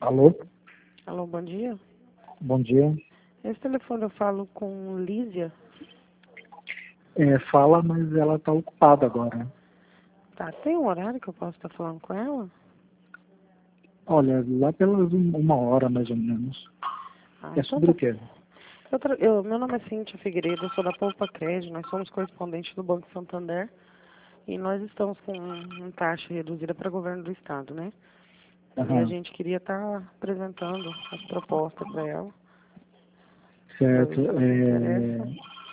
Alô? Alô, bom dia. Bom dia. Esse telefone eu falo com Lísia. Fala, mas ela está ocupada agora. Tá, tem um horário que eu posso estar falando com ela? Olha, lá pelas 1 hora mais ou menos. Ah, É então sobre tá. o quê? Meu nome é Cíntia Figueiredo, eu sou da Poupa Crédito, nós somos correspondentes do Banco Santander e nós estamos com uma taxa reduzida para o governo do estado, né? E a Aham, gente queria estar apresentando as propostas para ela, para ver certo. se ela se interessa.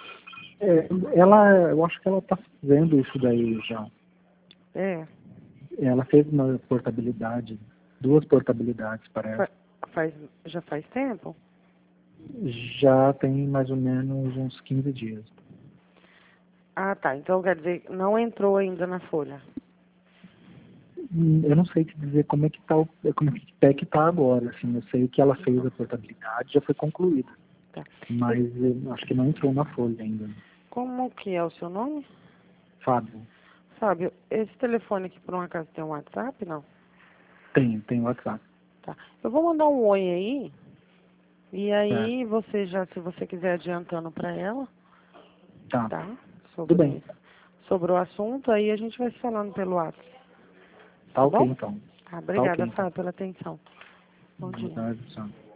Eu acho que ela está fazendo isso daí já. É, Ela fez uma portabilidade, 2 portabilidades, parece. fa- já faz tempo? Já tem mais ou menos uns 15 dias. Ah, tá, então quer dizer, não entrou ainda na folha. Eu não sei te dizer como é que tá, como é que pé que tá agora, assim. Eu sei que ela fez a portabilidade, já foi concluída. Tá. Mas eu acho que não entrou na folha ainda. Como que é o seu nome? Fábio, Fábio, esse telefone aqui por um acaso tem um WhatsApp, não? tem WhatsApp. Tá. Eu vou mandar um oi aí, e Certo. aí você já, se você quiser adiantando para ela, Tá. tá? Tudo bem. Sobre o assunto, aí a gente vai se falando pelo WhatsApp, Tá tá ok, bom? então. Tá, Tá ok, obrigada, então. Fábio, pela atenção. Bom Boa dia. tarde, tchau.